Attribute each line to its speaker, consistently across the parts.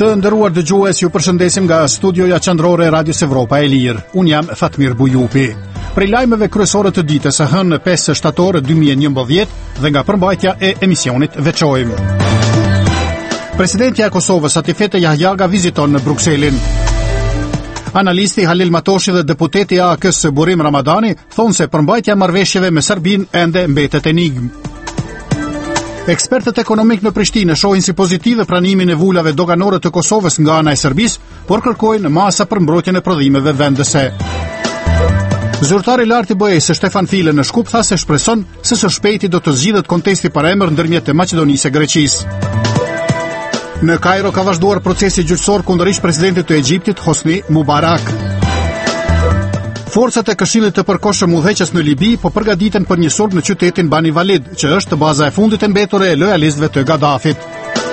Speaker 1: Të nderuar dëgjues, ju përshëndesim nga studioja qendrore e Radios Evropa e Lirë. Unë jam Fatmir Bujupi. Prej lajmeve kryesore të ditës së hënë 5 shtator 2011 dhe nga përmbajtja e emisionit veçojmë. Presidenti i Kosovës Satifete Jahjaga viziton në Brukselin. Analisti Halil Matoshi dhe deputeti i AK-s Burim Ramadani thonë se përmbajtja e marrëveshjeve me Serbinë ende mbetet enigmë. Ekspertët ekonomik në Prishtinë shohin si pozitive pranimin e vulave doganore të Kosovës nga ana e Serbisë, por kërkojnë masa për mbrojtjen e prodhimeve vendese. Zyrtari i lartë i BE-s Stefan File në Shkup tha se shpreson se së shpejti do të zgjidhet kontesti para emër ndërmjet Maqedonisë e Greqisë. Në Kairo ka vazhduar procesi gjyqësor kundër ish-presidentit të Egjiptit Hosni Mubarak. Forcat e Këshillit të Përkohshëm udhëheqës në Libi po përgatiten për një sulm në qytetin Bani Walid, që është baza e fundit e mbetur e lojalistëve të Gaddafit.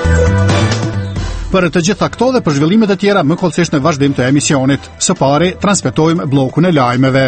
Speaker 1: Për të gjitha këto dhe për zhvillimet e tjera më kollësisht në vazhdim të emisionit. Së pari transmetojmë bllokun e lajmeve.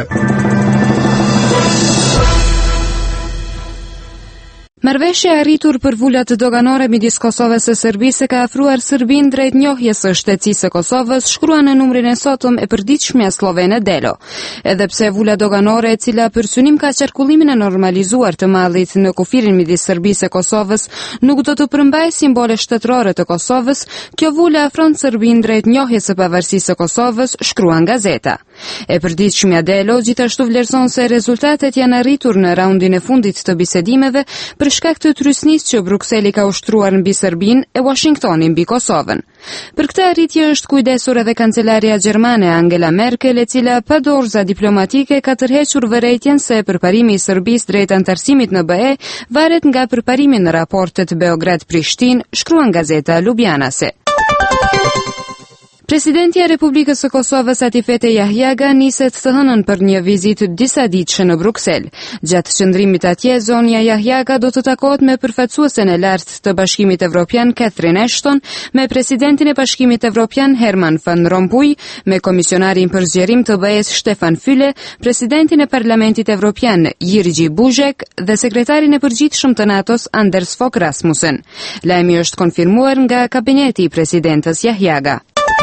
Speaker 2: Marrëveshja e arritur për vulat doganore midis Kosovës e Serbisë ka afruar Serbinë drejt njohjes së shtetësisë së Kosovës, shkruan në numrin e sotëm e përditshmja slovene Delo. Edhe pse vula doganore, e cila për synim ka qarkullimin e normalizuar të mallit në kufirin midis Serbisë e Kosovës, nuk do të përmbajë simbole shtetërore të Kosovës, kjo vula afron Serbinë drejt njohjes së pavarësisë së Kosovës, shkruan gazeta. E përditshmja Delo gjithashtu vlerëson se rezultatet janë arritur në raundin e fundit të bisedimeve për shkak të trysnisë që Brukseli ka ushtruar mbi Serbinë e Washingtoni mbi Kosovën. Për këtë arritje është kujdesur edhe kancelaria gjermane Angela Merkel, e cila pa dorëza diplomatike ka tërhequr vërejtjen se përparimi i Serbisë drejt antarësimit në BE varet nga përparimi në raportet Beograd-Prishtinë, shkruan gazeta Ljubljanase. Presidenti i Republikës së Kosovës Satifete Jahjaga niset të hënën për një vizitë disa ditëshe në Bruksel. Gjatë qëndrimit atje, zonja Jahjaga do të takohet me përfaqësuesen e lartë të Bashkimit Evropian Catherine Ashton, me presidentin e Bashkimit Evropian Herman van Rompuy, me komisionarin për zgjerim të BE-s Stefan Füle, presidentin e Parlamentit Evropian Jerzy Buzek dhe sekretarin e përgjithshëm të NATO-s Anders Fogh Rasmussen. Lajmi është konfirmuar nga kabineti i presidentës Jahjaga.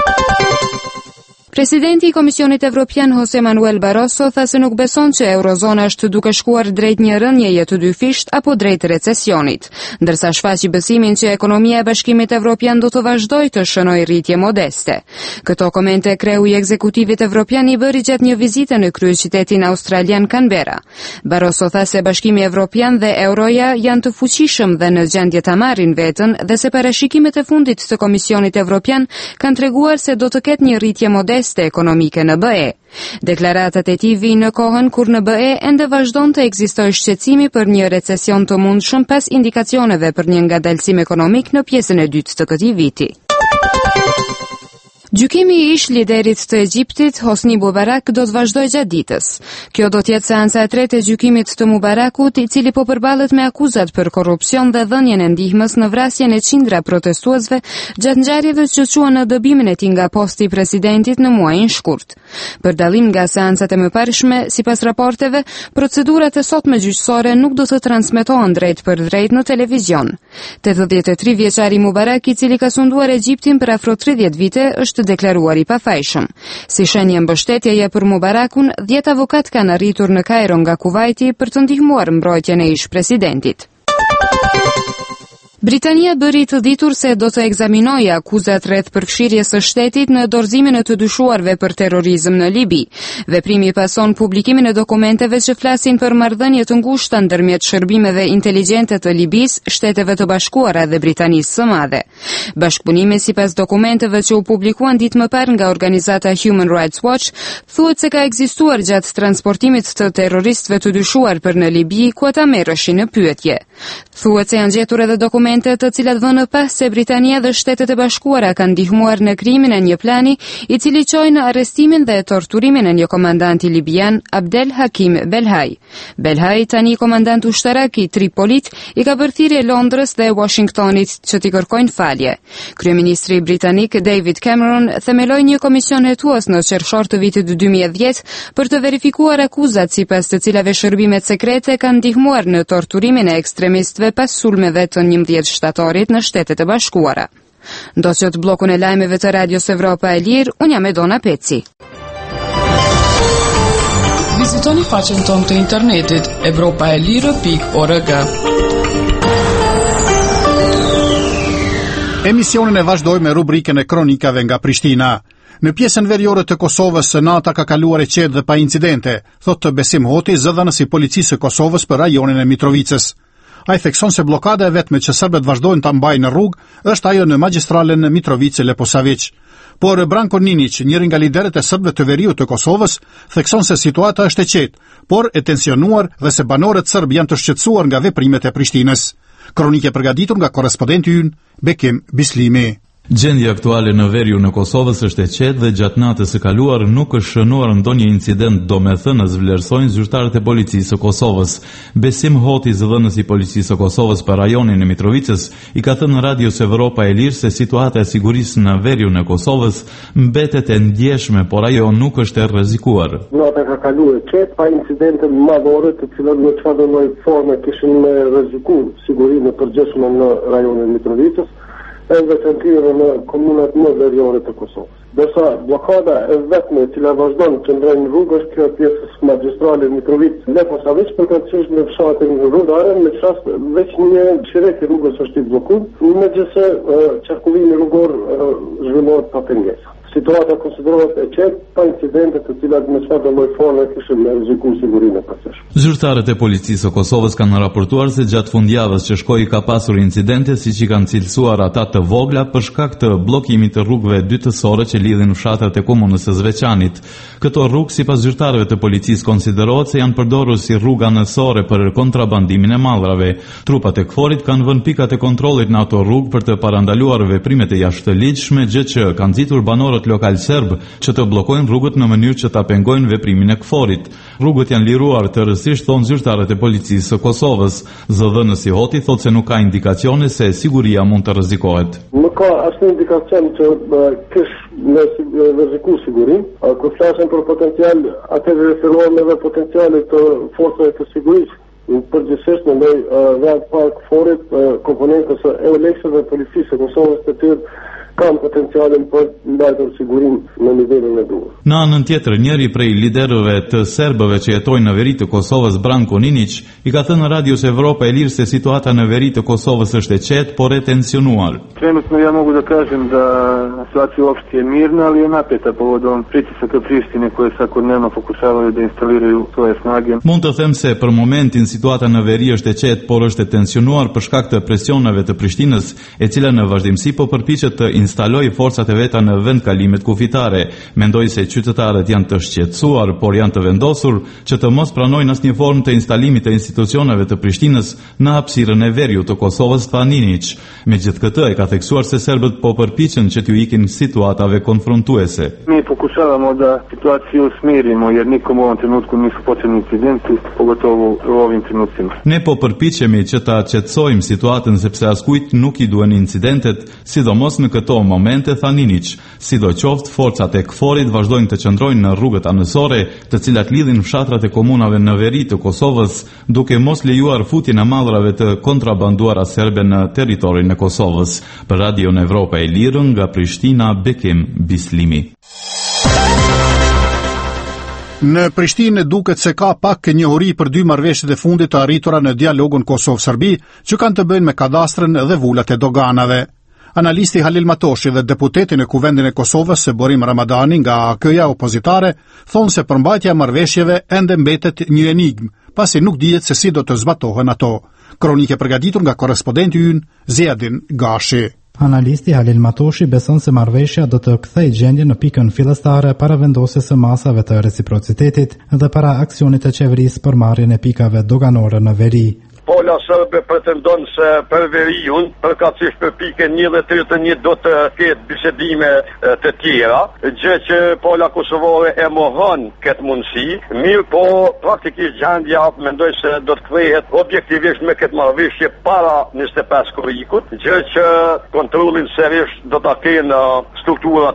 Speaker 2: Presidenti i Komisionit Evropian Jose Manuel Barroso tha se nuk beson që eurozona është duke shkuar drejt një rënjeje të dyfisht apo drejt recesionit, ndërsa shfaqi besimin që ekonomia e Bashkimit Evropian do të vazhdojë të shënojë rritje modeste. Këto komente kreu i ekzekutivit evropian i bëri gjatë një vizite në kryeqytetin australian Canberra. Barroso tha se Bashkimi Evropian dhe euroja janë të fuqishëm dhe në gjendje ta marrin veten dhe se parashikimet e fundit të Komisionit Evropian kanë treguar se do të ketë një rritje modeste ekonomike në BE. Deklaratat e tij vijnë në kohën kur në BE ende vazhdon të ekzistojë shqetësimi për një recesion të mundshëm pas indikacioneve për një ngadalësim ekonomik në pjesën e dytë të këtij viti. Gjykimi i ish liderit të Egjiptit, Hosni Mubarak, do të vazhdojë gjatë ditës. Kjo do të jetë seanca e tretë e gjykimit të Mubarakut, i cili po përballet me akuzat për korrupsion dhe dhënien e ndihmës në vrasjen e qindra protestuesve gjatë ngjarjeve që quhen në dëbimin e tij nga posti i presidentit në muajin shkurt. Për dallim nga seancat e mëparshme, sipas raporteve, procedurat e sotme gjyqësore nuk do të transmetohen drejt për drejt në televizion. 83 vjeçari Mubarak, i cili ka sunduar Egjiptin për afro 30 vite, është deklaruar i pafajshëm. Si shenjë mbështetjeje për Mubarakun, 10 avokat kanë arritur në Kairo nga Kuvajti për të ndihmuar mbrojtjen e ish-presidentit. Britania bëri të ditur se do të ekzaminojë akuzat rreth përfshirjes së shtetit në dorëzimin e të dyshuarve për terrorizëm në Libi. Veprimi pason publikimin e dokumenteve që flasin për marrëdhënie të ngushta ndërmjet shërbimeve inteligjente të Libis, Shteteve të Bashkuara dhe Britanisë së Madhe. Bashkëpunimi, sipas dokumenteve që u publikuan ditë më parë nga organizata Human Rights Watch, thuhet se ka ekzistuar gjatë transportimit të terroristëve të dyshuar për në Libi, ku ata merreshin në pyetje. Thuhet se janë gjetur edhe dokumente të cilat vënë pas se Britania dhe Shtetet e Bashkuara kanë ndihmuar në krimin e një plani i cili çoi në arrestimin dhe torturimin e një komandanti libian, Abdel Hakim Belhaj. Belhaj, tani komandant ushtarak i Tripolit, i ka bërë thirrje Londrës dhe Washingtonit që t'i kërkojnë falje. Kryeministri britanik David Cameron themeloi një komision hetues në qershor të vitit 2010 për të verifikuar akuzat sipas të cilave shërbimet sekrete kanë ndihmuar në torturimin e ekstremistëve pas sulmeve të 11 shtatorit në Shtetet e Bashkuara. Ndoqët bllokun e lajmeve të Radios Evropa e Lirë, unë jam Edona Peci.
Speaker 3: Vizitoni faqen tonë të internetit evropaelire.org.
Speaker 1: Emisionin e vazhdoj me rubrikën e kronikave nga Prishtina. Në pjesën veriore të Kosovës, nata ka kaluar e qetë dhe pa incidente, thotë Besim Hoti, zëdhënës i policisë së Kosovës për rajonin e Mitrovicës. Ai thekson se bllokada e vetme që serbët vazhdojnë ta mbajnë në rrugë është ajo në magjistralen në Mitrovice-Leposavić. Por Branko Ninić, njëri nga liderët e serbëve të veriut të Kosovës, thekson se situata është e qetë, por e tensionuar dhe se banorët serbë janë të shqetësuar nga veprimet e Prishtinës. Kronike përgatitur nga korrespondenti ynë Bekim Bislimi.
Speaker 4: Gjendja aktuale në veriu në Kosovës është e qetë dhe gjatë natës së kaluar nuk është shënuar ndonjë incident domethënës, vlerësojnë zyrtarët e policisë së Kosovës. Besim Hoti, zëdhënës i policisë së Kosovës për rajonin e Mitrovicës, i ka thënë në Radios Evropa e Lirë se situata e sigurisë në veriu në Kosovës mbetet e ndjeshme, por ajo nuk është e rrezikuar.
Speaker 5: Nata ka kaluar qetë pa incidente madhore të cilat në çfarë lloj forme kishin rrezikuar sigurinë e përgjithshme në rajonin e Mitrovicës, e veçanërisht në komunat më veriore të Kosovës. Dërsa blokada e vetme e cila vazhdon të ndrejnë në rrugë është kjo pjesës magjistrale Mitrovice-Leposavić, përkatësisht në fshatin rrugare, në çast veç një qirek i rrugës është i bllokuar, megjithëse qarkullimi rrugor zhvillohet pa pengesa. Situata konsiderohet e qetë pa incidente të cilat në çfarë lloj forme kishin rrezikuar sigurinë e përgjithshme.
Speaker 4: Zyrtarët e policisë së Kosovës kanë raportuar se gjatë fundjavës që shkoi ka pasur incidente siç i kanë cilësuar ata të vogla për shkak të bllokimit të rrugëve dytësore që lidhin fshatrat e komunës së Zveçanit. Këto rrugë sipas zyrtarëve të policisë konsiderohet se janë përdorur si rrugë anësore për kontrabandimin e mallrave. Trupat e KFOR-it kanë vënë pikat e kontrollit në ato rrugë për të parandaluar veprimet e jashtëligjshme, gjë që kanë nxitur banorët lokal serb që të bllokojnë rrugët në mënyrë që ta pengojnë veprimin e KFOR-it. Rrugët janë liruar tërësisht, thonë zyrtarët e policisë së Kosovës. Zëdhënësi Hoti thotë se nuk ka indikacione se siguria mund të rrezikohet.
Speaker 5: Nuk ka asnjë indikacion që kish në rreziku sigurinë. Kur flasim për potencial, atëherë referohem edhe potencialit të forcave të sigurisë. Përgjithsisht në rrugë pa KFOR-it, komponentës e EULEX-it dhe policisë së Kosovës të tjerë kanë potencialin për mbajtur sigurinë në nivelin e duhur.
Speaker 4: Në anën tjetër, njëri prej liderëve të serbëve që jetojnë në veri të Kosovës, Branko Ninić, i ka thënë në Radios Evropa e Lirë se situata në veri të Kosovës është e qetë, por e tensionuar.
Speaker 6: Trenutno ja mogu da kažem da situacija uopšte je mirna, ali je napeta povodom pritisaka Prištine koje svakodnevno pokušavaju da instaliraju svoje snage.
Speaker 4: Mund të them se për momentin situata në veri është e qetë, por është e tensionuar për shkak të presioneve të Prishtinës, e cila në vazhdimsi po përpiqet të instaloj forcat e veta në vendkalimet kufitare. Mendoj se qytetarët janë të shqetësuar, por janë të vendosur që të mos pranojnë asnjë formë të instalimit të institucioneve të Prishtinës në hapësirën e veriut të Kosovës, tha Ninić. Megjithatë këtë e ka theksuar se serbët po përpiqen që t'ju ikin situatave konfrontuese.
Speaker 6: Mi pokušavamo da situaciju smirimo jer nikom u ovom trenutku nisu potrebni incidenti, pogotovo u ovim trenucima.
Speaker 4: Ne po përpiqemi që ta qetësojmë situatën sepse askujt nuk i duhen incidentet, sidomos në këto momente, tha Ninić. Sidoqoftë, forcat e KFOR-it vazhdojnë të qëndrojnë në rrugët anësore, të cilat lidhin fshatrat e komunave në veri të Kosovës, duke mos lejuar futjen e mallrave të kontrabanduara serbe në territorin e Kosovës. Për Radion Evropa e Lirë, nga Prishtina, Bekim Bislimi.
Speaker 1: Në Prishtinë duket se ka pak njohuri për dy marrëveshjet e fundit të arritura në dialogun Kosovë-Serbi, që kanë të bëjnë me kadastrën dhe vullat e doganave. Analisti Halil Matoshi dhe deputeti në Kuvendin e Kosovës Borim Ramadani nga AKJ opozitare thonë se përmbajtja e marrëveshjeve ende mbetet një enigmë, pasi nuk dihet se si do të zbatohen ato. Kronike përgatitur nga korrespondenti ynë Ziadin Gashi.
Speaker 7: Analisti Halil Matoshi beson se marrëveshja do të kthejë gjendjen në pikën fillestare para vendosjes së masave të reciprocitetit dhe para aksionit të qeverisë për marrjen e pikave doganore në veri.
Speaker 8: Pola sërbe pretendon se për veriun, përkatësisht për pikën 1 dhe 31 do të ketë bisedime të tjera, gjë që pola kosovare e mohon këtë mundësi, mirë po praktikisht gjendja mendoj se do të kthehet objektivisht me këtë marrëveshje para 25 korrikut, gjë që kontrollin seriozisht do ta kenë strukturat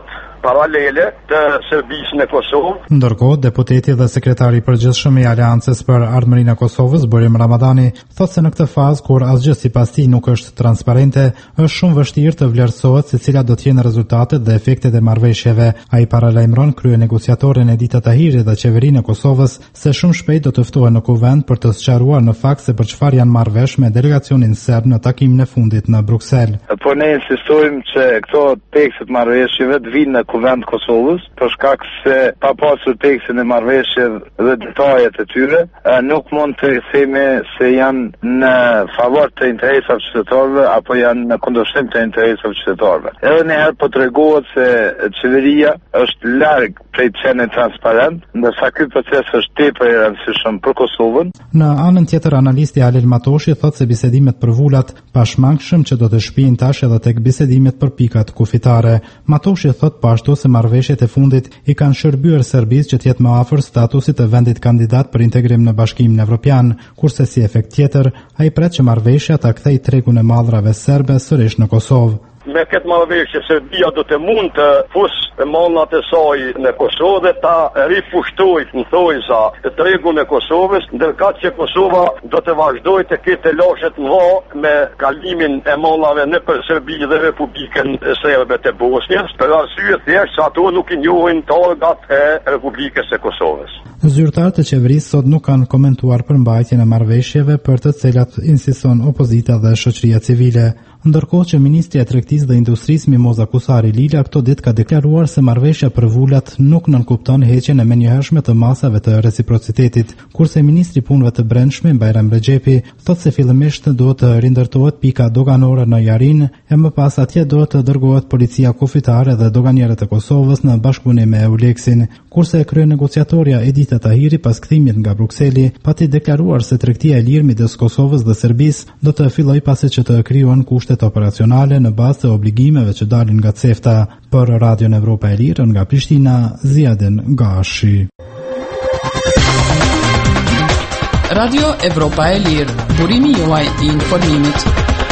Speaker 8: paralele të Serbisë në Kosovë.
Speaker 7: Ndërkohë, deputeti dhe sekretari i përgjithshëm i Aleancës për Ardhmërinë e Kosovës, Burim Ramadani, thotë se në këtë fazë kur asgjë sipas tij nuk është transparente, është shumë vështirë të vlerësohet se cilat do të jenë rezultatet dhe efektet e marrëveshjeve. Ai paralajmëron kryenegociatorin Edita Tahiri dhe qeverinë e Kosovës se shumë shpejt do të ftohen në kuvend për të sqaruar në fakt se për çfarë janë marrëvesh me delegacionin serb në takimin e fundit në Bruksel.
Speaker 9: Po ne insistojmë që këto tekstet marrëveshjeve të vinë në kuvend Kosovës, për shkak se pa pasur tekstin e marrëveshjeve dhe detajet e tyre, nuk mund të themi se janë në favor të interesave qytetarëve apo janë në kundërshtim të interesave qytetarëve. Edhe një herë po tregohet se qeveria është larg prej të qenë transparent, ndërsa ky proces është tepër i rëndësishëm për Kosovën.
Speaker 7: Në anën tjetër, analisti Halil Matoshi thotë se bisedimet për vullat pashmangshëm që do të shpihen tash edhe tek bisedimet për pikat kufitare. Matoshi thotë po ashtu se marrëveshjet e fundit i kanë shërbyer Serbisë që të jetë më afër statusit të vendit kandidat për integrim në Bashkimin Evropian, kurse si efekt tjetër, ai pret që marrëveshja ta kthejë tregun e mallrave serbe sërish në Kosovë.
Speaker 8: Me këtë marrëveshje Serbia do të mund të fusë mallrat e saj në Kosovë dhe ta ripushtoj në thojza të tregun e Kosovës, ndërkaq që Kosova do të vazhdojë të ketë lashet mëdha me kalimin e mallrave nëpër Serbi dhe Republikën Serbe të Bosnjës, për arsye thjesht se ato nuk i njohin targat e Republikës së Kosovës.
Speaker 7: Zyrtarët e qeverisë sot nuk kanë komentuar përmbajtjen e marrëveshjeve për të cilat insiston opozita dhe shoqëria civile. Ndërkohë që Ministri i Tregtisë dhe Industrisë Mimoza Kusari Lila këto ditë ka deklaruar se marrëveshja për vullat nuk nënkupton heqjen e menjëhershme të masave të reciprocitetit, kurse Ministri i Punëve të Brendshme Bajram Rexhepi thotë se fillimisht duhet të rindërtohet pika doganore në Jarin e më pas atje duhet të dërgohet policia kufitare dhe doganierët e Kosovës në bashkëpunim me EULEX-in, kurse kryenegociatorja Edita Tahiri pas kthimit nga Brukseli pati deklaruar se tregtia e lirë midis Kosovës dhe Serbisë do të fillojë pasi që të krijohen kushte operacionale në bazë të obligimeve që dalin nga CEFTA. Për Radion Evropa e Lirë nga Prishtina, Ziadin Gashi.
Speaker 3: Radio Evropa e Lirë, burimi juaj i informimit.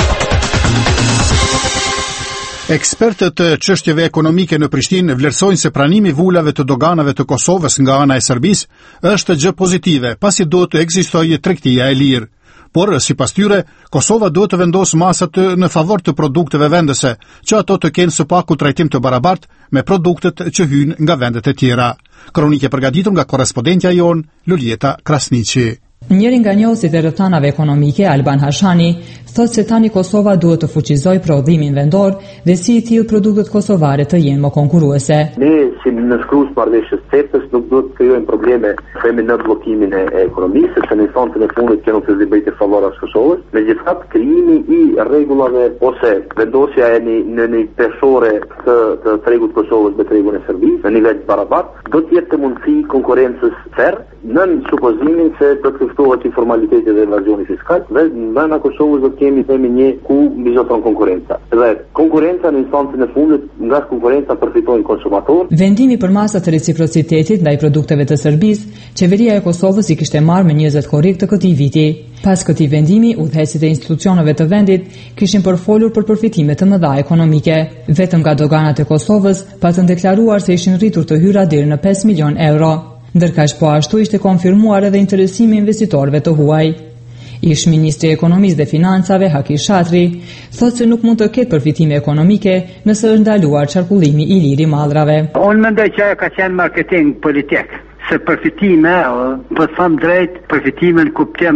Speaker 1: Ekspertët të çështjeve ekonomike në Prishtinë vlerësojnë se pranimi i vulave të doganave të Kosovës nga ana e Serbisë është gjë pozitive, pasi do të ekzistojë tregtia e lirë. Por, sipas tyre, Kosova duhet të vendosë masat në favor të produkteve vendese, që ato të kenë së paku trajtim të barabartë me produktet që hyjnë nga vendet e tjera. Kronike përgatitur nga korrespondentja jon, Lulieta Krasniqi.
Speaker 10: Njëri nga njohësit e rrethanave ekonomike, Alban Hashani, thotë se tani Kosova duhet të fuqizojë prodhimin vendor dhe si i tillë produktet kosovare të jenë më konkurruese.
Speaker 11: Ne, si nënshkrues marrëveshjes CEFTA-s, nuk duhet të krijojmë probleme në bllokimin e ekonomisë, sepse në instancën e fundit kjo nuk do të bëjë favor as Kosovës. Megjithatë, krijimi i rregullave ose vendosja e në një peshore të tregut Kosovës me tregun e Serbisë në nivel barabartë do të jetë mundësi konkurrencës fair, në supozimin se do të ftohet informalitetet dhe evazioni fiskal, dhe në Kosovës do të kemi themi një ku mbizoton konkurrenca. Dhe konkurrenca në instancën e fundit, nga konkurrenca përfitojnë konsumatorët.
Speaker 10: Vendimi për masat të reciprocitetit ndaj produkteve të Serbisë, qeveria e Kosovës i kishte marrë me 20 korrik të këtij viti. Pas këtij vendimi, udhëheqësit e institucioneve të vendit kishin përfolur për përfitime të mëdha ekonomike. Vetëm nga doganat e Kosovës patën deklaruar se ishin rritur të hyra deri në 5 milion euro. Ndërkaq po ashtu ishte konfirmuar edhe interesimi i investitorëve të huaj. Ish ministri i Ekonomisë dhe Financave Haki Shatri thotë se nuk mund të ketë përfitime ekonomike nëse është ndaluar qarkullimi i lirë i mallrave.
Speaker 12: Unë mendoj që ajo ka qenë marketing politik, se përfitime, po të them drejt, përfitime në kuptim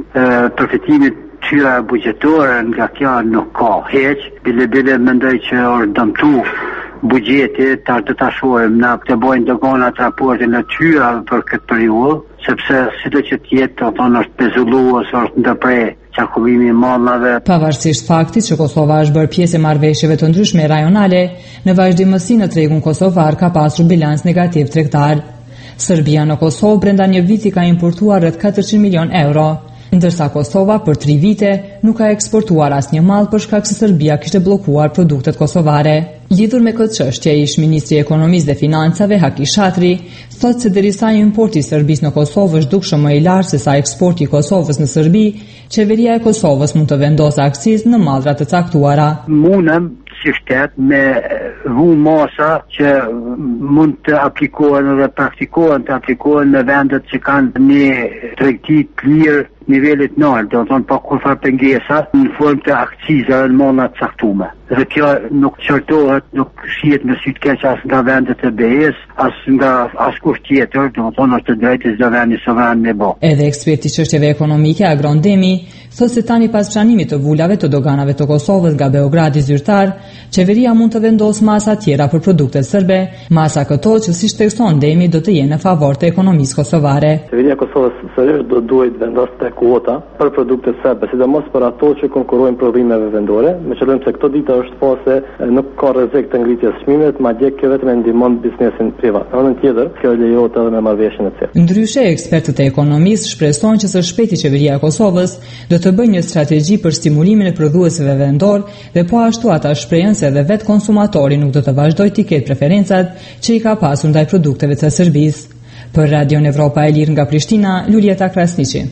Speaker 12: përfitimet tyra buxhetore nga kjo nuk ka hiç. Bile mendoj që është dëmtu buxheti, do ta shohim na të bëjnë doganat raportin e tyra për këtë periudhë, sepse sido që të jetë, është pezulluar ose është ndërprer qarkullimi i mallrave.
Speaker 10: Pavarësisht faktit që Kosova është bërë pjesë e marrëveshjeve të ndryshme rajonale, në vazhdimësi në tregun kosovar ka pasur bilans negativ tregtar. Serbia në Kosovë brenda një viti ka importuar rreth 400 milion euro, ndërsa Kosova për 3 vite nuk ka eksportuar asnjë mall për shkak se Serbia kishte bllokuar produktet kosovare. Lidhur me këtë çështje, ish ministri i Ekonomisë dhe Financave Haki Shatri thotë se derisa importi i Serbisë në Kosovë është dukshëm më i lartë se sa eksporti i Kosovës në Serbi, qeveria e Kosovës mund të vendosë akcizë në mallrat të caktuara.
Speaker 12: Mundem si shtet me masa që mund të aplikohen dhe praktikohen të aplikohen në vendet që kanë një tregti të lirë nivelit nalt, do të thonë pa kurfar pengesa në formë të akciza në mona të caktuara. Dhe kjo nuk qortohet, nuk shihet në sy të keq as nga vendet e BE-s, as nga askush tjetër, do të thonë është drejtë çdo vendi sovran me bë.
Speaker 10: Edhe eksperti çështjeve ekonomike Agron Demi thotë se tani pas pranimit të vulave të doganave të Kosovës nga Beogradi zyrtar, qeveria mund të vendosë masa tjera për produktet serbe, masa këto që siç thekson Demi do të jenë në favor të ekonomisë kosovare.
Speaker 13: Qeveria e Kosovës sërish do duhet vendosë kuota për produktet serbe, sidomos për ato që konkurrojnë prodhimeve vendore, me qëllim se këto ditë është po se nuk ka rrezik të ngritjes çmimeve, madje kjo vetëm ndihmon biznesin privat. Në anën tjetër, kjo lejohet edhe me marrëveshjen e CEFTA.
Speaker 10: Ndryshe, ekspertët e ekonomisë shpresojnë që së shpejti qeveria e Kosovës do të bëjë një strategji për stimulimin e prodhuesve vendor dhe po ashtu ata shprehen se edhe vetë konsumatori nuk do të vazhdojë të ketë preferencat që i ka pasur ndaj produkteve të Serbisë. Për Radion Evropa e Lirë nga Prishtina, Lulieta Krasniqi.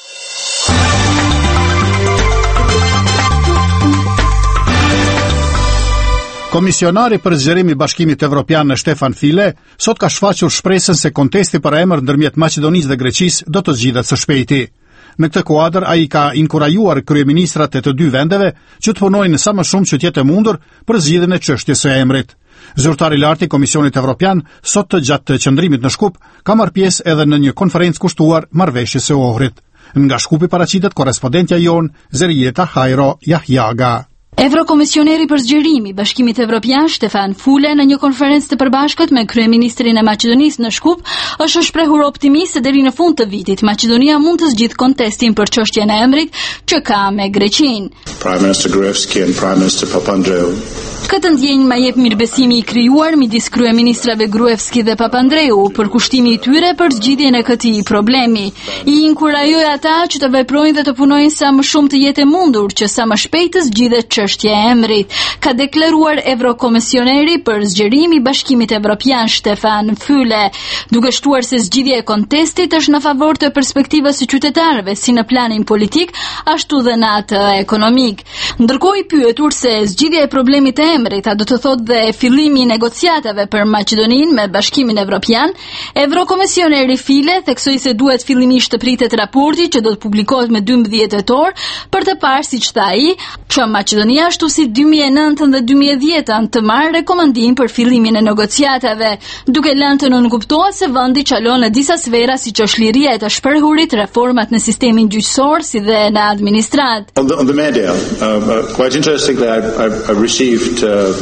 Speaker 1: Komisionari për zgjerim i Bashkimit Evropian Stefan Füle sot ka shfaqur shpresën se kontesti për emër ndërmjet Maqedonisë dhe Greqisë do të zgjidhet së shpejti. Në këtë kuadër ai ka inkurajuar kryeministrat e të dy vendeve që të punojnë sa më shumë që të jetë mundur për zgjidhjen e çështjes së emrit. Zyrtari i lartë i Komisionit Evropian sot gjatë qëndrimit në Shkup ka marrë pjesë edhe në një konferencë kushtuar marrëveshjes së Ohrit. Nga Shkupi paraqitet korrespondentja jon Zerieta Hajro Yahyaga.
Speaker 14: Evrokomisioneri për zgjerimi i Bashkimit Evropian Stefan Füle në një konferencë të përbashkët me kryeministrin e Maqedonisë në Shkup është shprehur optimist se deri në fund të vitit Maqedonia mund të zgjidhë kontestin për çështjen e emrit që ka me Greqinë.
Speaker 15: Prime Minister Gruevski and Prime Minister Papandreou.
Speaker 14: Këtë ndjenjë ma jep mirëbesimi i krijuar midis kryeministrave Gruevski dhe Papandreou për kushtimi i tyre për zgjidhjen e këtij problemi. I inkurajoi ata që të veprojnë dhe të punojnë sa më shumë të jetë mundur që sa më shpejt të zgjidhet çështja e emrit, ka deklaruar Evrokomisioneri për zgjerim i Bashkimit Evropian Stefan Füle, duke shtuar se zgjidhja e kontestit është në favor të perspektivës së qytetarëve si në planin politik, ashtu dhe në atë ekonomik. Ndërkohë i pyetur se zgjidhja e problemit të emrit, a do të thotë dhe fillimi i negociatave për Maqedoninë me Bashkimin Evropian, Evrokomisioneri Füle theksoi se duhet fillimisht të pritet raporti që do të publikohet me 12 tetor për të parë siç tha ai, që Maqedonia ashtu si 2009 dhe 2010 të marrë rekomandim për fillimin e negociatave, duke lënë të nënkuptohet se vendi çalon në disa sfera siç është liria e të shprehurit, reformat në sistemin gjyqësor si dhe në administrat.
Speaker 15: On the media, quite interestingly, I received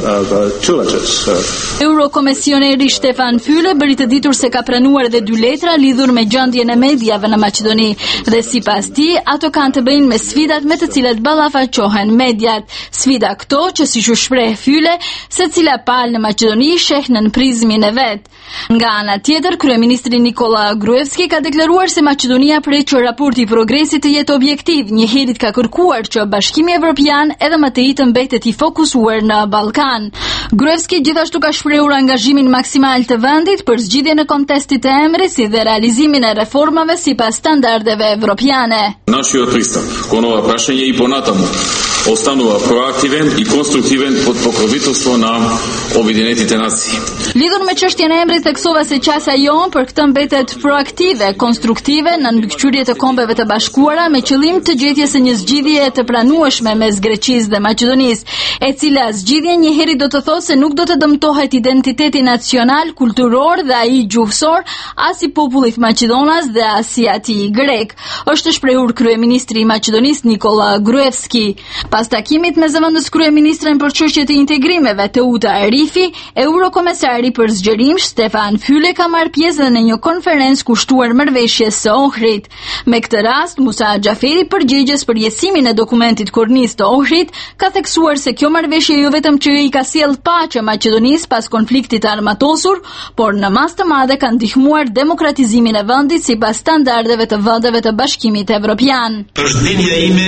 Speaker 15: two letters.
Speaker 14: Eurokomisioneri Stefan Füle bëri të ditur se ka pranuar edhe 2 letra lidhur me gjendjen e mediave në Maqedoni dhe sipas tij ato kanë të bëjnë me sfidat me të cilat ballafaqohen mediat. Sfida këto që siç u shpreh Füle, secila palë në Maqedoni sheh në prizmin e vet. Nga ana tjetër, kryeministri Nikola Gruevski ka deklaruar se Maqedonia pret që raporti i progresit të jetë objektiv. Njëherët ka kërkuar që Bashkimi Evropian edhe më tej të mbetet i fokusuar në Ballkan. Gruevski gjithashtu ka shprehur angazhimin maksimal të vendit për zgjidhjen e kontestit të emrit si dhe realizimin e reformave sipas standardeve evropiane.
Speaker 16: Нашиот пристап кон ова прашање и понатаму останува проактивен и конструктивен под покровителство на Обединетите нации.
Speaker 14: Lidhur me çështjen e emrit theksova se qasja jon për këtë mbetet proaktive, konstruktive në mbikëqyrje të Kombeve të Bashkuara me qëllim të gjetjes së një zgjidhje të pranueshme mes Greqisë dhe Maqedonisë, e cila zgjidhje njëherë do të thotë se nuk do të dëmtohet identiteti nacional, kulturor dhe ai gjuhësor as i popullit maqedonas dhe as i atij grek, është shprehur kryeministri i Maqedonisë Nikola Gruevski. Pas takimit me zëvendës kryeministren për çështjet e integrimeve Teuta Arifi, eurokomesari për zgjerim Stefan Füle ka marrë pjesë në një konferencë kushtuar marrëveshjes së Ohrit. Me këtë rast, Musa Xhaferi, përgjegjës për jesimin e dokumentit kornis të Ohrit, ka theksuar se kjo marrëveshje jo vetëm që i ka sjellë paqe Maqedonisë pas konfliktit armatosur, por në mas të madhe ka ndihmuar demokratizimin e vendit sipas standardeve të vendeve të Bashkimit Evropian.
Speaker 17: Përshëndetja ime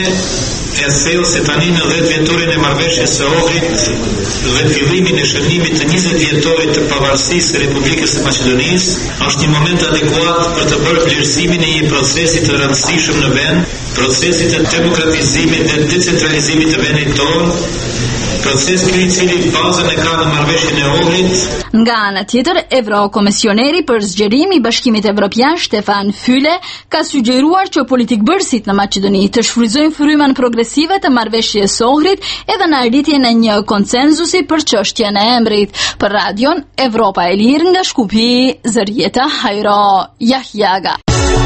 Speaker 17: e thellë se tani në 10 vjetorin e marrëveshjes së Ohrit dhe fillimin e shënimit të 20 vjetorit të pavarësisë së Republikës së Maqedonisë është një moment adekuat për të bërë vlerësimin e një procesi të rëndësishëm në vend procesit të demokratizimit dhe decentralizimit të vendit tonë, proces ky I cili bazën e ka në marrëveshjen e Ohrit.
Speaker 14: Nga ana tjetër, Eurokomisioneri për zgjerim I Bashkimit Evropian Stefan Füle ka sugjeruar që politikbërësit në Maqedoni të shfrytëzojnë frymën progresive të marrëveshjes së Ohrit edhe në arritjen e një konsenzusi për çështjen e emrit. Për radion Evropa e Lirë nga Shkupi, Zërieta Hajro Yahyaga.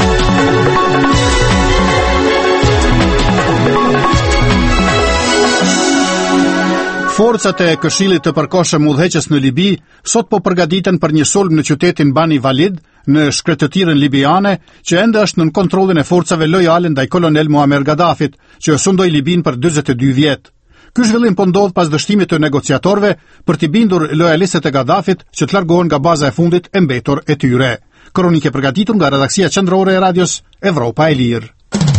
Speaker 1: Forcat e Këshillit të Përkohshëm Udhëheqës në Libi sot po përgatiten për një sulm në qytetin Bani Walid në shkretëtirën libiane, që ende është nën kontrollin e forcave lojale ndaj kolonel Muammar Gaddafit, që sundoi Libin për 42 vjet. Ky zhvillim po ndodh pas dështimit të negociatorëve për t'i bindur lojalistët e Gaddafit që të largohen nga baza e fundit e mbetur e tyre. Kronike përgatitur nga redaksia qendrore e radios Evropa e Lirë.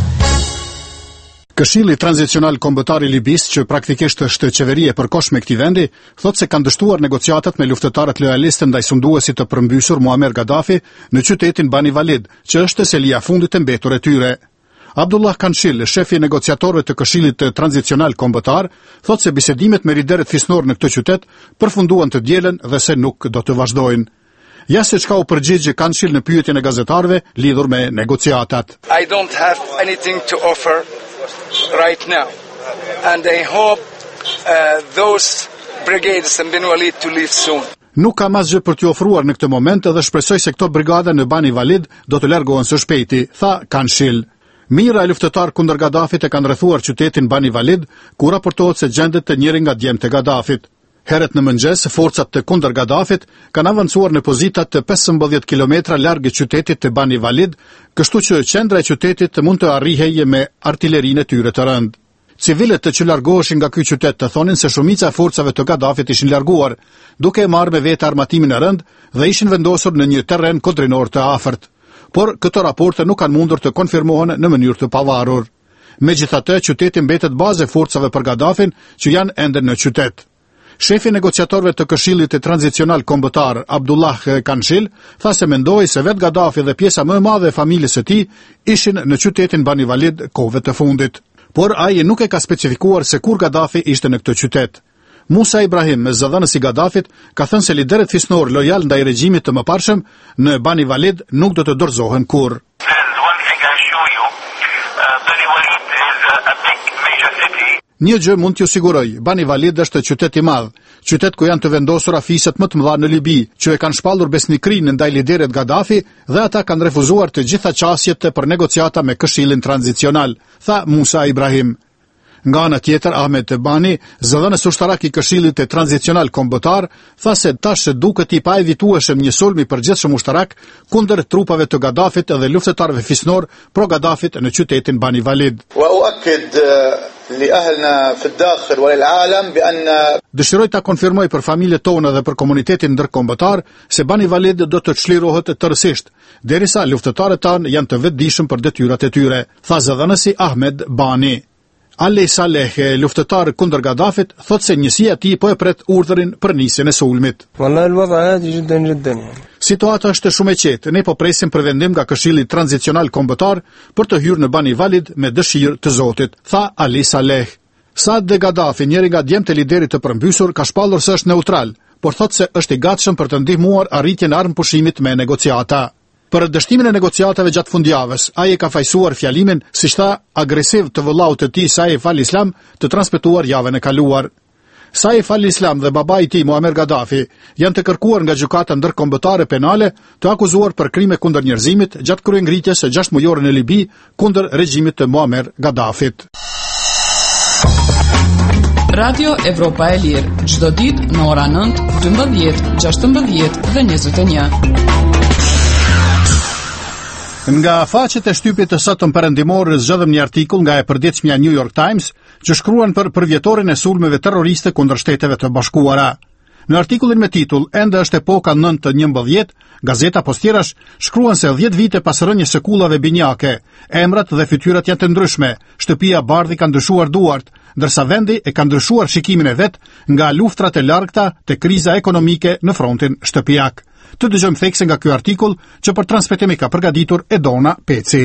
Speaker 1: Këshilli tranzicional kombëtar I Libis, që praktikisht është qeveria e përkohshme e këtij vendi, thotë se kanë dështuar negociatat me luftëtarët lojalistë ndaj sunduesit të përmbysur Muammar Gaddafi në qytetin Bani Walid, që është selia fundit e mbetur e tyre. Abdullah Kanshil, shefi I negociatorëve të Këshillit tranzicional kombëtar, thotë se bisedimet me liderët fisnor në këtë qytet përfunduan të dielën dhe se nuk do të vazhdojnë. Ja se çka u përgjigj Kanshil në pyetjen e gazetarëve lidhur me negociatat.
Speaker 18: I don't have anything to offer right now, and I hope those brigades in Bani Walid to leave soon.
Speaker 1: Nuk kam asgjë për t'ju ofruar në këtë moment dhe shpresoj se këto brigada në Bani Walid do të largohen së shpejti, tha Kanshil. Mira e luftëtar kundër Gaddafit e kanë rrethuar qytetin Bani Walid, ku raportohet se gjendet të njëri nga djemtë e Gaddafit. Herët në mëngjes, forcat të kundër Gaddafit kanë avancuar në pozitat të 15 kilometra larg qytetit të Bani Walid, kështu që qendra e qytetit mund të arrihej me artilerinë e tyre të rëndë. Civilët që largoheshin nga ky qytet të thonin se shumica e forcave të Gaddafit ishin larguar, duke marrë me vete armatimin e rënd dhe ishin vendosur në një terren kodrinor të afërt. Por këto raporte nuk kanë mundur të konfirmohen në mënyrë të pavarur. Megjithatë, qyteti mbetet bazë e forcave për Gaddafin që janë ende në qytet. Shefi negociatorëve të Këshillit tranzicional kombëtar Abdullah Kanshil tha se mendoi se vetë Gaddafi dhe pjesa më e madhe e familjes së tij ishin në qytetin Bani Walid kohëve të fundit. Por ai nuk e ka specifikuar se kur Gaddafi ishte në këtë qytet. Musa Ibrahim, zëdhënës I Gaddafit, ka thënë se liderët fisnor lojal ndaj regjimit të mëparshëm në Bani Walid nuk do të dorëzohen kurrë. Një gjë mund t'ju siguroj, Bani Walid është qytet I madh, qytet ku janë të vendosur afiset më të mëdha në Libi, që e kanë shpallur besnikrinë ndaj liderit Gaddafi dhe ata kanë refuzuar të gjitha qasjet për negociata me Këshillin tranzicional, tha Musa Ibrahim. Nga ana tjetër, Ahmed Tebani, zëdhënës ushtarak I Këshillit tranzicional kombëtar, tha se tash duket I paevitueshëm një sulm I përgjithshëm ushtarak kundër trupave të Gaddafit dhe luftëtarëve fisnor pro Gaddafit në qytetin Bani Walid. Dëshiroj ta konfirmoj për familjet tona dhe për komunitetin ndërkombëtar se Bani Walid do të çlirohet tërësisht, derisa luftëtarët tanë janë të vetëdijshëm për detyrat e tyre, tha zëdhënësi Ahmed Bani. Ali Saleh, luftëtar kundër Gaddafit, thot se njësia e tij po e pret urdhërin për nisjen e sulmit. Situata është shumë e qetë, ne po presim për vendim nga Këshilli tranzicional kombëtar për të hyrë në Bani Walid me dëshirë të Zotit, tha Ali Saleh. Saad Gaddafi, njëri nga djemtë e liderit të përmbysur, ka shpallur se është neutral, por thot se është I gatshëm për të ndihmuar arritjen e armëpushimit me negociata. Për dështimin e negociatave gjatë fundjavës, ai e ka fajsuar fjalimin, siç tha, agresiv të vëllaut të tij Saif al-Islam të transmetuar javën e kaluar. Saif al-Islam dhe babai I tij Muammar Gaddafi janë të kërkuar nga gjykata ndërkombëtare penale të akuzuar për krime kundër njerëzimit gjatë kryengritjes së 6 mujore në Libi kundër regjimit të Muammar Gaddafit.
Speaker 3: Radio Evropa e Lirë, çdo ditë në ora 9, 12, 16 dhe 21.
Speaker 1: Nga faqet e shtypit të sotëm perëndimor zgjedhëm një artikull nga e përditshmja New York Times që shkruan për përvjetorin e sulmeve terroriste kundër Shteteve të Bashkuara. Në artikullin me titull Ende është epoka 9/11, gazeta Postirash shkruan se 10 vite pas rënies së kullave binjake, emrat dhe fytyrat janë të ndryshme, shtëpia bardhi ka ndryshuar duart, ndërsa vendi e ka ndryshuar shikimin e vet nga luftrat e largta te kriza ekonomike në frontin shtëpiak. Të dëgjojmë thekse nga ky artikull që për transmetimi ka përgatitur Edona Peci.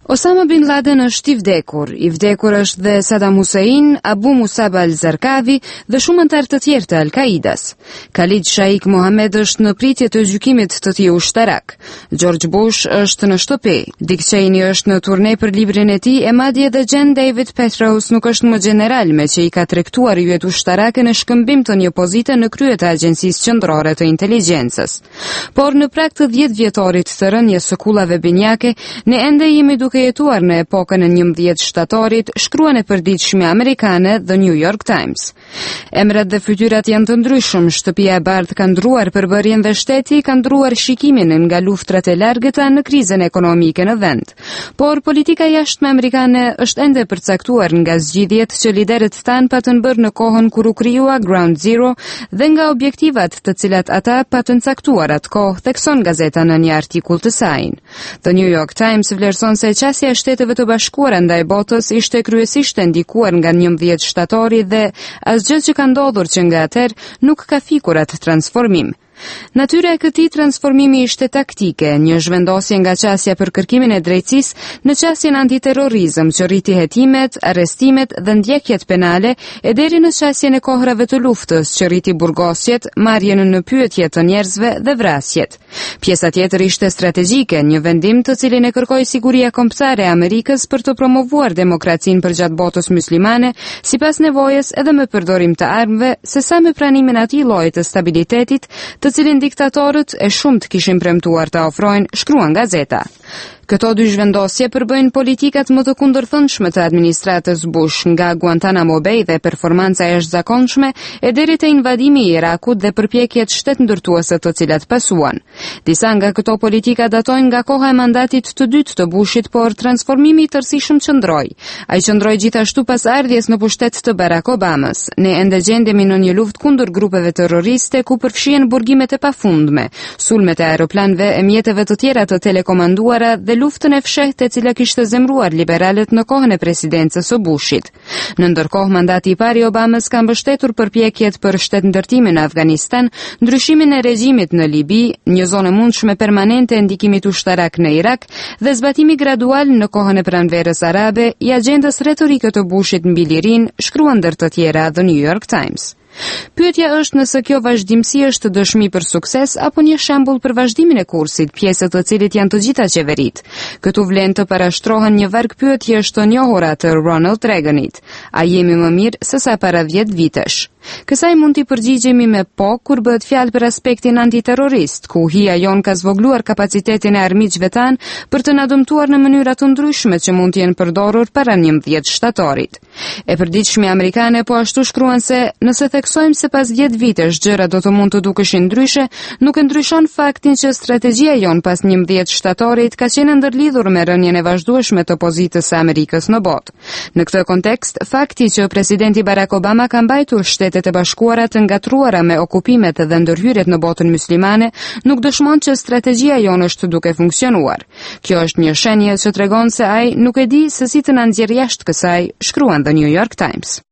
Speaker 2: Osama bin Laden është i vdekur është dhe Saddam Hussein, Abu Musab al-Zarqavi dhe shumë anëtar të tjerë të Al-Qaidas. Khalid Shaikh Mohammed është në pritje të gjykimit të tij ushtarak. George Bush është në shtëpi. Dick Cheney është në turne për librin e tij e madje edhe Jen David Petraeus nuk është më general me që i ka tregtuar yjet ushtarake në shkëmbim të një pozite në krye të Agjencisë Qendrore të Inteligjencës. Por në prag të 10 vjetorit të rënies së kullave binjake, ne ende jemi duke jetuar në epokën e 11 shtatorit, shkruan e përditshme amerikane The New York Times. Emrat dhe fytyrat janë të ndryshëm, shtëpia e bardhë ka ndruar përbërjen dhe shteti ka ndruar shikimin nga luftrat e largëta në krizën ekonomike në vend. Por politika jashtme amerikane është ende përcaktuar nga zgjidhjet që liderët tanë patën bërë në kohën kur u krijua Ground Zero dhe nga objektivat të cilat ata patën caktuar atë kohë, thekson gazeta në një artikull të saj. The New York Times vlerëson se qasja e Shteteve të Bashkuara ndaj botës ishte kryesisht e ndikuar nga 11 shtatori dhe asgjë që ka ndodhur që nga atëherë nuk ka fikur atë transformim. Natyra e këtij transformimi ishte taktike, një zhvendosje nga qasja për kërkimin e drejtësisë në qasjen antiterrorizëm që rriti hetimet, arrestimet dhe ndjekjet penale e deri në qasjen e kohrave të luftës që rriti burgosjet, marrjen në pyetje të njerëzve dhe vrasjet. Pjesa tjetër ishte strategjike, një vendim të cilin e kërkoi Siguria Kombëtare e Amerikës për të promovuar demokracinë përgjatë botës myslimane, sipas nevojës edhe me përdorim të armëve, sesa me pranimin atij lloji të stabilitetit të cilin diktatorët e shumt kishin premtuar ta ofrojnë, shkruan gazeta. Këto dy zhvendosje përbëjnë politikat më të kundërthënshme të administratës Bush, nga Guantanamo Bay dhe performanca e jashtëzakonshme e deri te invadimi i Irakut dhe përpjekjet shtetëndërtuese të cilat pasuan. Disa nga këto politika datojnë nga koha e mandatit të dytë të Bushit, por transformimi i tërësishëm qëndroi. Ai qëndroi gjithashtu pas ardhjes në pushtet të Barack Obamas. Ne ende gjendemi në një luftë kundër grupeve terroriste ku përfshihen burgimet e pafundme, sulmet e aeroplanëve e mjeteve të tjera të telekomanduara dhe luftën e fshehtë e cila kishte zemruar liberalët në kohën e presidencës së Bushit. Në ndërkohë, mandati i parë i Obamas ka mbështetur përpjekjet për shtetëndërtimin në Afganistan, ndryshimin e regjimit në Libi, një zonë mundshme permanente e ndikimit ushtarak në Irak dhe zbatimi gradual në kohën e pranverës arabe i agjendës retorike të Bushit mbi lirinë, shkruan ndër të tjera The New York Times. Pyetja është nëse kjo vazhdimsi është dëshmi për sukses apo një shembull për vazhdimin e kursit, pjesë të cilit janë të gjitha qeveritë. Këtu vlen të parashtrohen një varg pyetjesh të njohura të Ronald Reaganit: a jemi më mirë se sa para 10 vitesh? Kësaj mund t'i përgjigjemi me po kur bëhet fjalë për aspektin antiterrorist, ku hija jon ka zvogluar kapacitetin e armiqve tanë për të na dëmtuar në mënyra të ndryshme që mund të jenë përdorur para 11 shtatorit. E përditshme amerikane po ashtu shkruan se nëse theksojmë se pas 10 vitesh gjërat do të mund të dukeshin ndryshe, nuk e ndryshon faktin që strategjia jon pas 11 shtatorit ka qenë ndërlidhur me rënien e vazhdueshme të pozitës së Amerikës në botë. Në këtë kontekst, fakti që presidenti Barack Obama ka mbajtur Shtetet e Bashkuara të ngatruara me okupimet dhe ndërhyrjet në botën myslimane nuk dëshmon që strategjia jonë është duke funksionuar. Kjo është një shenjë që tregon se ai nuk e di se si të na nxjerrë jashtë kësaj, shkruan The New York Times.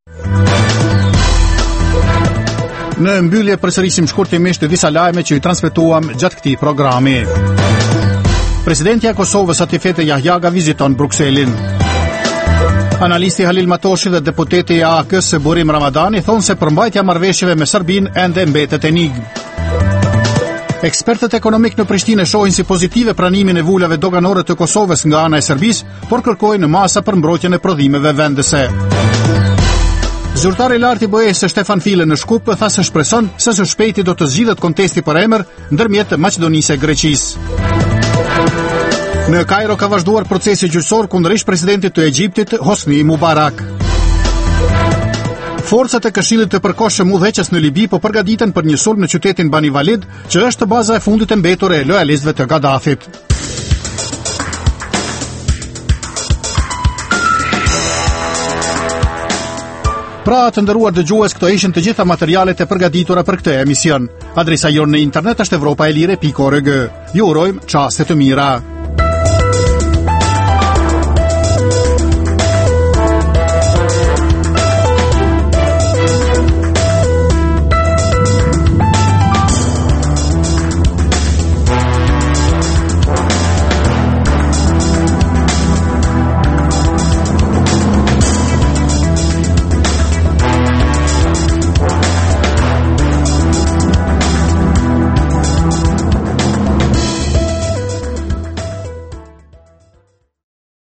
Speaker 1: Në mbyllje përsërisim shkurtimisht disa lajme që i transmetuam gjatë këtij programi. Presidentja e Kosovës Atifete Jahjaga viziton Brukselin. Analisti Halil Matoshi dhe deputeti i AK-s Burim Ramadani thonë se përmbajtja marrëveshjeve me Serbinë ende mbetet enigmë. Ekspertët ekonomik në Prishtinë shohin si pozitive pranimin e vulave doganore të Kosovës nga ana e Serbisë, por kërkojnë masa për mbrojtjen e prodhimeve vendese. Zyrtari i lartë i BE-s Stefan File në Shkup tha se shpreson se së shpejti do të zgjidhet kontesti për emër ndërmjet Maqedonisë e Greqisë. Në Kairo ka vazhduar procesi gjyqësor kundër ish-presidentit të Egjiptit Hosni Mubarak. Forcat e Këshillit të Përkohshëm udhëheqës në Libi po përgatiten për një sulm në qytetin Bani Walid, që është baza e fundit e mbetur e lojalistëve të Gaddafit. Pra, të nderuar dëgjues, këto ishin të gjitha materialet e përgatitura për këtë emision. Adresa jonë në internet është evropaelire.org. Ju urojmë çaste të mira.